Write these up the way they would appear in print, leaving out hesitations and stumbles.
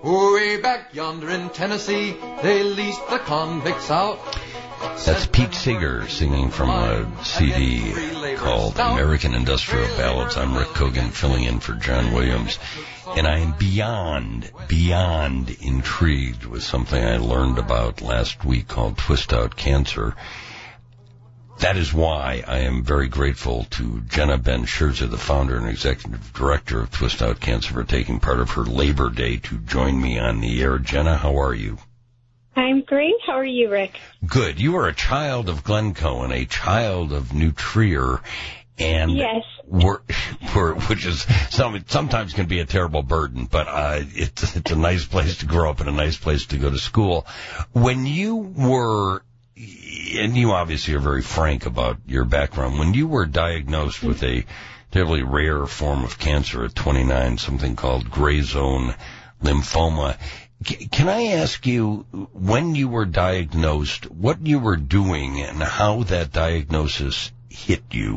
Way back yonder in Tennessee, they leased the convicts out. That's Pete Seeger singing from a CD called American Industrial Ballads. I'm Rick Cogan, filling in for John Williams. And I am beyond intrigued with something I learned about last week called Twist Out Cancer. That is why I am very grateful to Jenna Ben Scherzer, the founder and executive director of Twist Out Cancer, for taking part of her Labor Day to join me on the air. Jenna, how are you? I'm great. How are you, Rick? Good. You are a child of Glencoe and a child of New Trier. And yes, which is sometimes can be a terrible burden, but it's a nice place to grow up and a nice place to go to school. When you were, and you obviously are very frank about your background, when you were diagnosed with a terribly rare form of cancer at 29, something called gray zone lymphoma, can I ask you, when you were diagnosed, what you were doing and how that diagnosis hit you?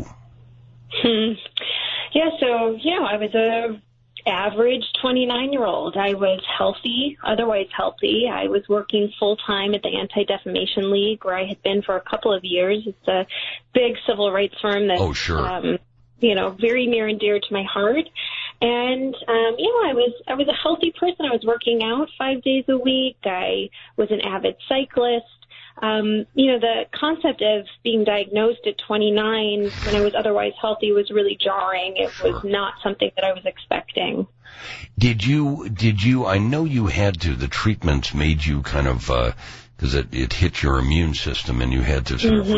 Yeah, so, I was a average 29-year-old. I was healthy, otherwise healthy. I was working full-time at the Anti-Defamation League, where I had been for a couple of years. It's a big civil rights firm that, very near and dear to my heart. And, I was a healthy person. I was working out 5 days a week. I was an avid cyclist. The concept of being diagnosed at 29 when I was otherwise healthy was really jarring. It was not something that I was expecting. Did you, I know you had to, the treatments made you kind of, because it hit your immune system and you had to sort of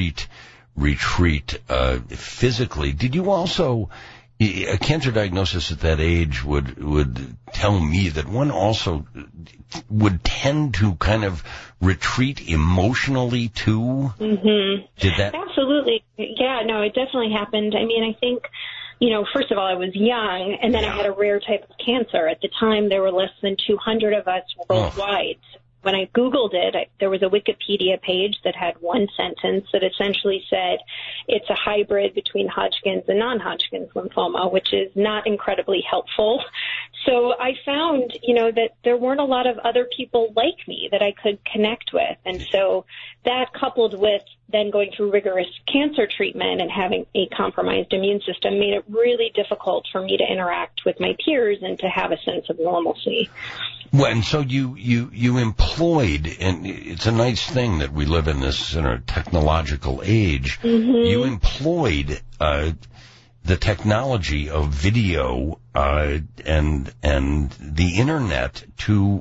retreat physically. Did you also, a cancer diagnosis at that age would tell me that one also would tend to kind of retreat emotionally too? Mm-hmm. Did that? Absolutely. Yeah, no, it definitely happened. I mean, I think, first of all, I was young, and then I had a rare type of cancer. At the time, there were less than 200 of us worldwide. When I Googled it, there was a Wikipedia page that had one sentence that essentially said it's a hybrid between Hodgkin's and non-Hodgkin's lymphoma, which is not incredibly helpful. So I found, that there weren't a lot of other people like me that I could connect with. And so that, coupled with then going through rigorous cancer treatment and having a compromised immune system, made it really difficult for me to interact with my peers and to have a sense of normalcy. Well, and so you employed, and it's a nice thing that we live in this technological age. Mm-hmm. You employed the technology of video and the internet to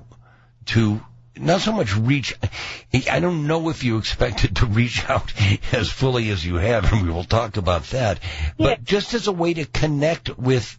not so much reach. I don't know if you expected to reach out as fully as you have, and we will talk about that. But just as a way to connect with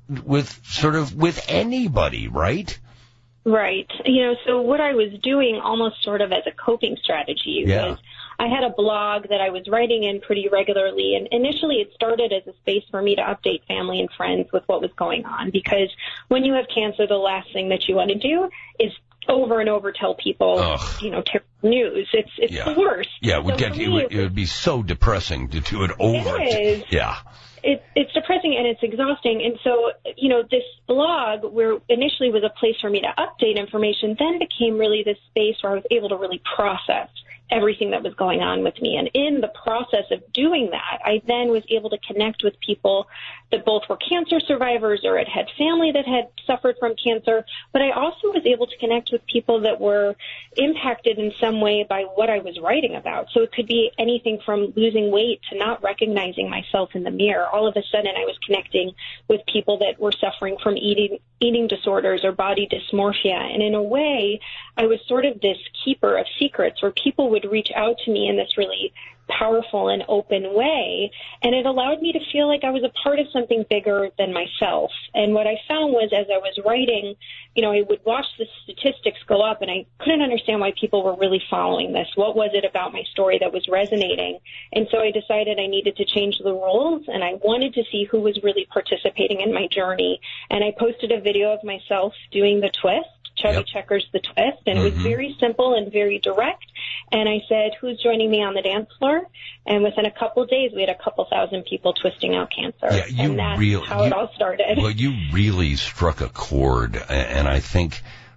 anybody, right? Right. So what I was doing almost sort of as a coping strategy was I had a blog that I was writing in pretty regularly, and initially it started as a space for me to update family and friends with what was going on, because when you have cancer, the last thing that you want to do is over and over tell people, terrible news. It's the worst. Yeah, it would be so depressing to do it over. It is. Yeah. It's depressing and it's exhausting. And so, this blog, where initially was a place for me to update information, then became really this space where I was able to really process everything that was going on with me. And in the process of doing that, I then was able to connect with people that both were cancer survivors or had family that had suffered from cancer. But I also was able to connect with people that were impacted in some way by what I was writing about. So it could be anything from losing weight to not recognizing myself in the mirror. All of a sudden, I was connecting with people that were suffering from eating disorders or body dysmorphia. And in a way, I was sort of this keeper of secrets, where people would reach out to me in this really powerful and open way, and it allowed me to feel like I was a part of something bigger than myself. And what I found was, as I was writing, I would watch the statistics go up, and I couldn't understand why people were really following this. What was it about my story that was resonating? And so I decided I needed to change the rules, and I wanted to see who was really participating in my journey. And I posted a video of myself doing the twist, Chubby Checkers the twist, and it was very simple and very direct. And I said, who's joining me on the dance floor? And within a couple of days, we had a couple thousand people twisting out cancer. Yeah, and that's how it all started. Well, you really struck a chord, and I think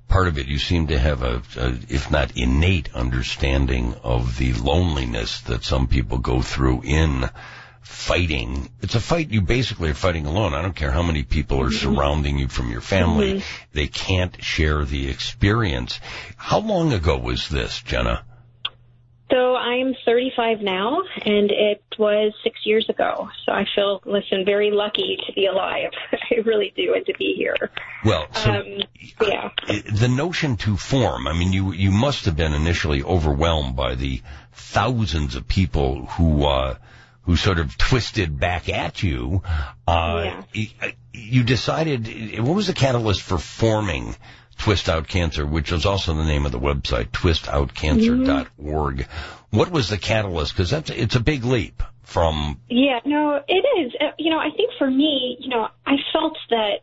part of it, you seem to have a, if not innate understanding of the loneliness that some people go through in fighting. It's a fight you basically are fighting alone. I don't care how many people are surrounding you from your family. They can't share the experience. How long ago was this, Jenna? So I'm 35 now, and it was 6 years ago. So I feel, very lucky to be alive. I really do, and to be here. Well, so yeah. The notion to form, I mean, you must have been initially overwhelmed by the thousands of people who sort of twisted back at you. You decided, what was the catalyst for forming Twist Out Cancer, which is also the name of the website, twistoutcancer.org. What was the catalyst? Because it's a big leap from... Yeah, no, it is. I think for me, I felt that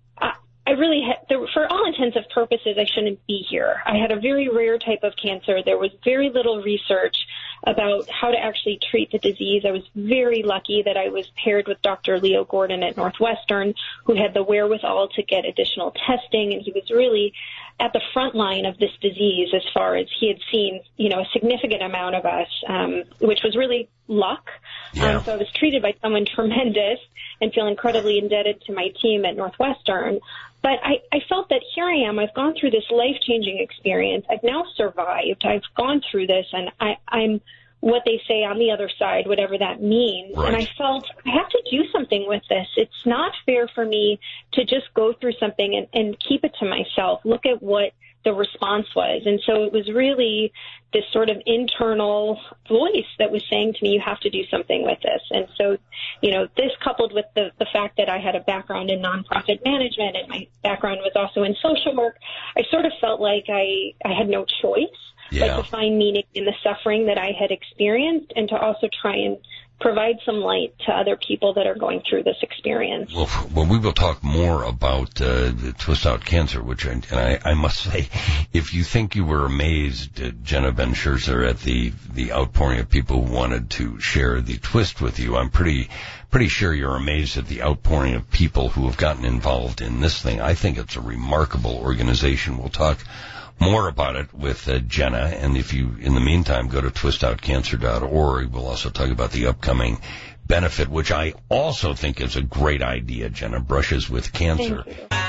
I really had, for all intents and purposes, I shouldn't be here. I had a very rare type of cancer. There was very little research about how to actually treat the disease. I was very lucky that I was paired with Dr. Leo Gordon at Northwestern, who had the wherewithal to get additional testing, and he was really at the front line of this disease as far as he had seen, a significant amount of us, which was really luck. Yeah. So I was treated by someone tremendous and feel incredibly indebted to my team at Northwestern. But I felt that here I am. I've gone through this life-changing experience. I've now survived. I've gone through this, and I'm what they say on the other side, whatever that means. Right. And I felt I have to do something with this. It's not fair for me to just go through something and keep it to myself. Look at what the response was. And so it was really this sort of internal voice that was saying to me, you have to do something with this. And so, this coupled with the fact that I had a background in nonprofit management and my background was also in social work, I sort of felt like I had no choice but to find meaning in the suffering that I had experienced and to also try and provide some light to other people that are going through this experience. Well, we will talk more about Twist Out Cancer, which I must say, if you think you were amazed, Jenna Ben Scherzer, at the outpouring of people who wanted to share the twist with you, I'm pretty sure you're amazed at the outpouring of people who have gotten involved in this thing. I think it's a remarkable organization. We'll talk more about it with Jenna, and if you, in the meantime, go to twistoutcancer.org, we'll also talk about the upcoming benefit, which I also think is a great idea, Jenna, Brushes with Cancer.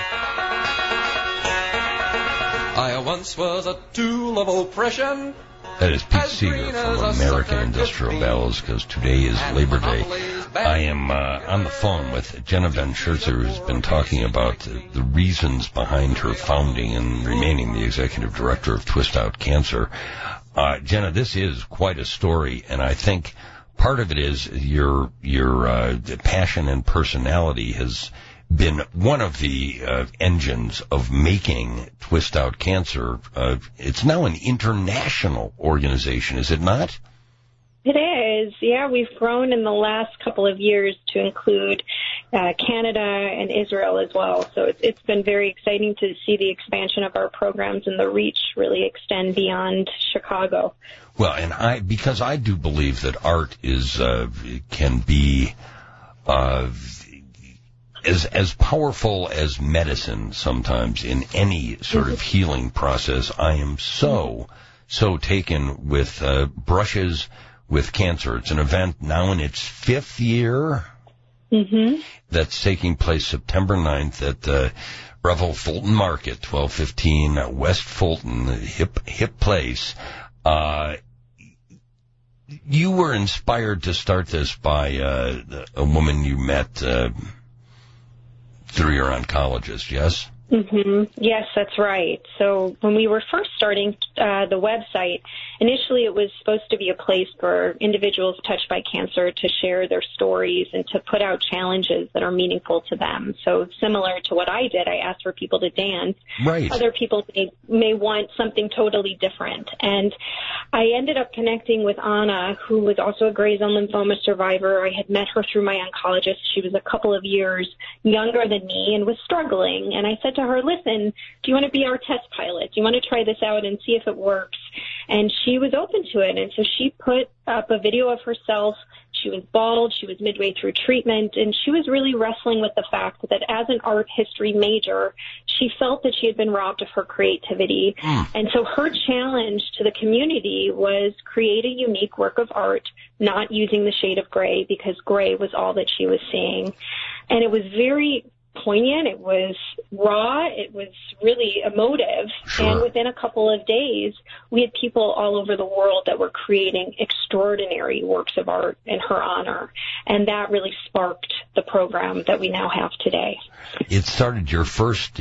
I once was a tool of oppression. That is Pete Seeger from American Industrial Ballads, because today is Labor Day. I am on the phone with Jenna Ben Scherzer, who's been talking about the reasons behind her founding and remaining the executive director of Twist Out Cancer. Jenna, this is quite a story, and I think part of it is your passion and personality has been one of the engines of making Twist Out Cancer. It's now an international organization, is it not? It is. Yeah, we've grown in the last couple of years to include Canada and Israel as well. So it's been very exciting to see the expansion of our programs and the reach really extend beyond Chicago. Well, and because I do believe that art can be as powerful as medicine sometimes in any sort of healing process. I am so taken with Brushes with Cancer. It's an event now in its 5th year. That's taking place September 9th at Revel Fulton Market, 1215 West Fulton, hip place. You were inspired to start this by a woman you met through your oncologist, yes? Yes, that's right. So when we were first starting the website, initially it was supposed to be a place for individuals touched by cancer to share their stories and to put out challenges that are meaningful to them. So similar to what I did, I asked for people to dance. Right. Other people may want something totally different. And I ended up connecting with Anna, who was also a gray zone lymphoma survivor. I had met her through my oncologist. She was a couple of years younger than me and was struggling. And I said to her, listen, do you want to be our test pilot? Do you want to try this out and see if it works? And she was open to it. And so she put up a video of herself She was bald. She was midway through treatment, and she was really wrestling with the fact that as an art history major, she felt that she had been robbed of her creativity. And so her challenge to the community was create a unique work of art, not using the shade of gray, because gray was all that she was seeing. And it was very poignant. It was raw. It was really emotive. Sure. And within a couple of days, we had people all over the world that were creating extraordinary works of art in her honor. And that really sparked the program that we now have today. It started your first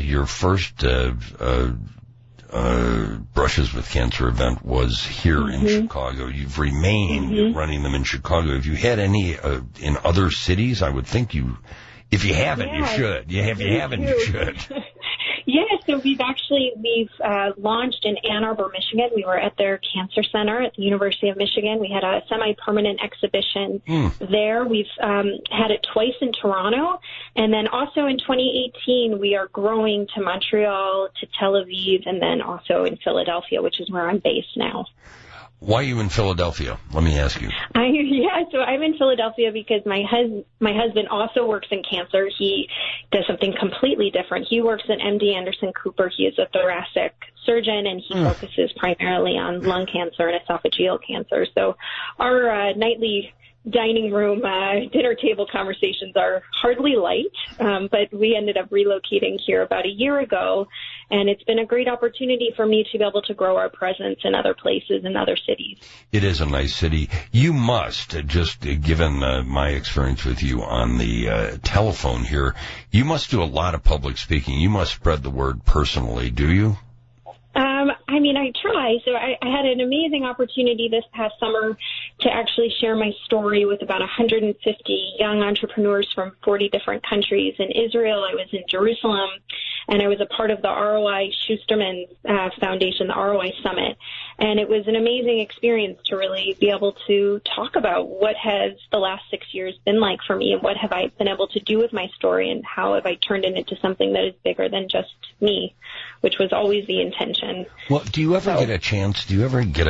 Brushes with Cancer event was here in Chicago. You've remained running them in Chicago. Have you had any in other cities? I would think you. If you haven't, you should. If you haven't, you should. Yeah, so we've launched in Ann Arbor, Michigan. We were at their cancer center at the University of Michigan. We had a semi-permanent exhibition there. We've had it twice in Toronto. And then also in 2018, we are growing to Montreal, to Tel Aviv, and then also in Philadelphia, which is where I'm based now. Why are you in Philadelphia? Let me ask you. So I'm in Philadelphia because my husband also works in cancer. He does something completely different. He works at MD Anderson Cooper. He is a thoracic surgeon, and he focuses primarily on lung cancer and esophageal cancer. So our nightly dining room, dinner table conversations are hardly light, but we ended up relocating here about a year ago, and it's been a great opportunity for me to be able to grow our presence in other places and other cities. It is a nice city. You must, just given my experience with you on the telephone here, you must do a lot of public speaking. You must spread the word personally, do you? I try. So I had an amazing opportunity this past summer to actually share my story with about 150 young entrepreneurs from 40 different countries. In Israel, I was in Jerusalem, and I was a part of the ROI Schusterman Foundation, the ROI Summit. And it was an amazing experience to really be able to talk about what has the last 6 years been like for me, and what have I been able to do with my story, and how have I turned it into something that is bigger than just me, which was always the intention. Well, do you ever get a chance, Jenna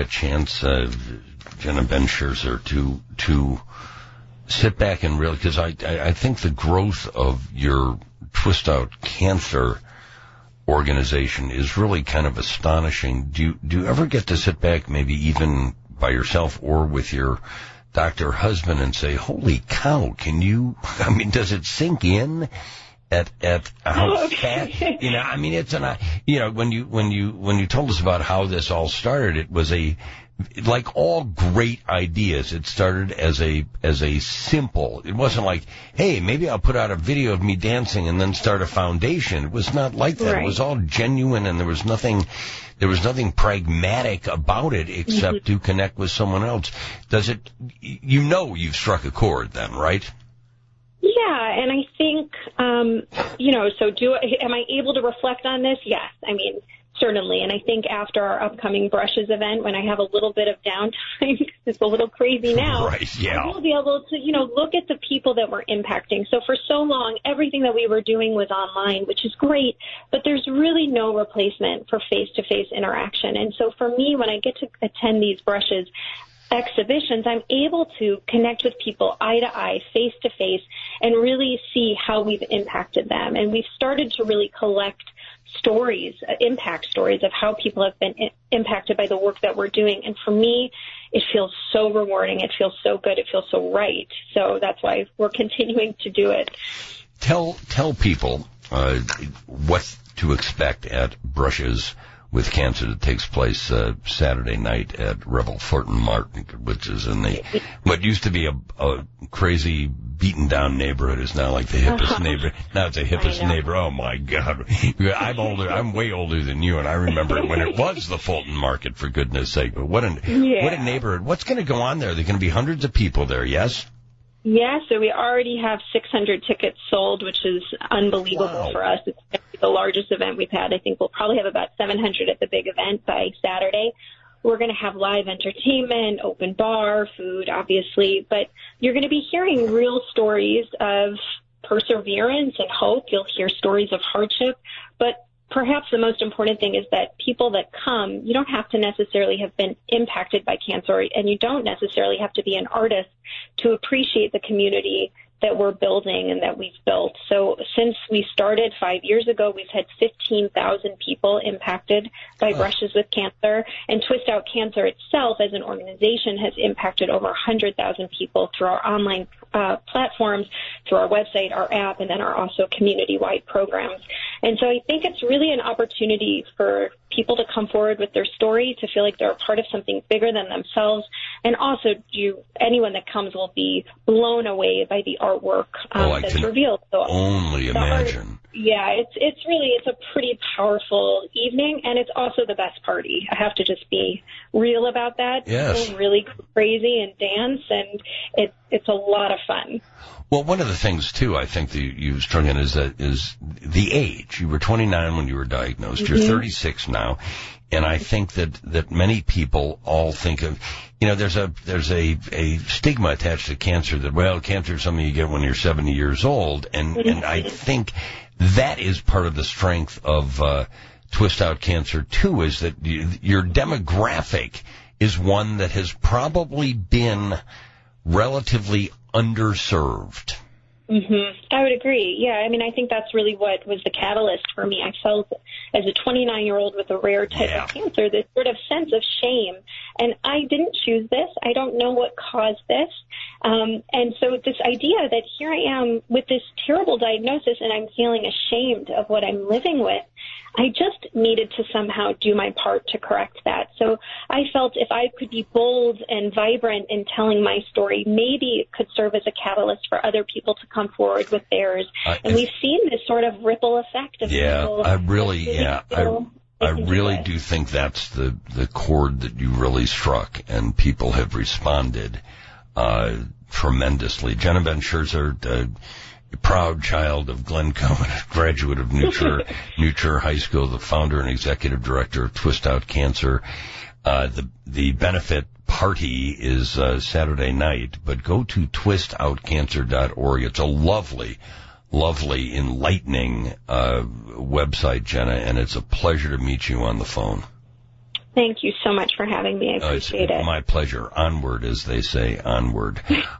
Ben Scherzer, to sit back and really, because I think the growth of your Twist Out Cancer organization is really kind of astonishing. Do you ever get to sit back, maybe even by yourself or with your doctor husband, and say, holy cow, does it sink in at how fast, it's when you told us about how this all started, it was like all great ideas, it started as a simple, it wasn't like, hey, maybe I'll put out a video of me dancing and then start a foundation. It was not like that. Right. It was all genuine, and there was nothing pragmatic about it except to connect with someone else. You've struck a chord then, right? Yeah, and I think, am I able to reflect on this? Yes. Certainly. And I think after our upcoming Brushes event, when I have a little bit of downtime, because it's a little crazy now, right, yeah. We'll be able to, look at the people that we're impacting. So for so long, everything that we were doing was online, which is great, but there's really no replacement for face-to-face interaction. And so for me, when I get to attend these Brushes exhibitions, I'm able to connect with people eye to eye, face to face, and really see how we've impacted them. And we've started to really collect stories, impact stories of how people have been impacted by the work that we're doing. And for me, it feels so rewarding. It feels so good. It feels so right. So that's why we're continuing to do it. Tell people what to expect at Brushes with Cancer that takes place Saturday night at Revel Fulton Market, which is in what used to be a crazy, beaten-down neighborhood is now like the hippest neighborhood. Now it's the hippest neighborhood. Oh, my God. I'm way older than you, and I remember when it was the Fulton Market, for goodness sake. But what a neighborhood. What's going to go on there? There are going to be hundreds of people there, yes? Yeah, so we already have 600 tickets sold, which is unbelievable for us. It's the largest event we've had. I think we'll probably have about 700 at the big event by Saturday. We're going to have live entertainment, open bar, food, obviously, but you're going to be hearing real stories of perseverance and hope. You'll hear stories of hardship, but perhaps the most important thing is that people that come, you don't have to necessarily have been impacted by cancer, and you don't necessarily have to be an artist to appreciate the community that we're building and that we've built. So since we started 5 years ago, we've had 15,000 people impacted by brushes with cancer. And Twist Out Cancer itself as an organization has impacted over 100,000 people through our online platforms, through our website, our app, and then our also community-wide programs. And so I think it's really an opportunity for people to come forward with their story, to feel like they're a part of something bigger than themselves. And also, anyone that comes will be blown away by the artwork that's revealed. So only imagine. It's a pretty powerful evening, and it's also the best party. I have to just be real about that. Yes. People really go crazy and dance, and it's a lot of fun. Well, one of the things, too, I think that you strung in is the age. You were 29 when you were diagnosed. Mm-hmm. You're 36 now. And I think that many people all think of, there's a stigma attached to cancer that, well, cancer is something you get when you're 70 years old. And I think that is part of the strength of Twist Out Cancer, too, is that your demographic is one that has probably been relatively underserved. Mm-hmm. I would agree. Yeah, I mean, I think that's really what was the catalyst for me. I felt as a 29-year-old with a rare type of cancer, this sort of sense of shame. And I didn't choose this. I don't know what caused this. And so this idea that here I am with this terrible diagnosis and I'm feeling ashamed of what I'm living with, I just needed to somehow do my part to correct that. So I felt if I could be bold and vibrant in telling my story, maybe it could serve as a catalyst for other people to come forward with theirs. And we've seen this sort of ripple effect of people. I really do think that's the chord that you really struck, and people have responded tremendously. Jenna Ben Scherzer, proud child of Glencoe, a graduate of Nutcher High School, the founder and executive director of Twist Out Cancer. The benefit party is Saturday night, but go to twistoutcancer.org. It's a lovely, enlightening website, Jenna, and it's a pleasure to meet you on the phone. Thank you so much for having me. I appreciate it. My pleasure. Onward, as they say, onward.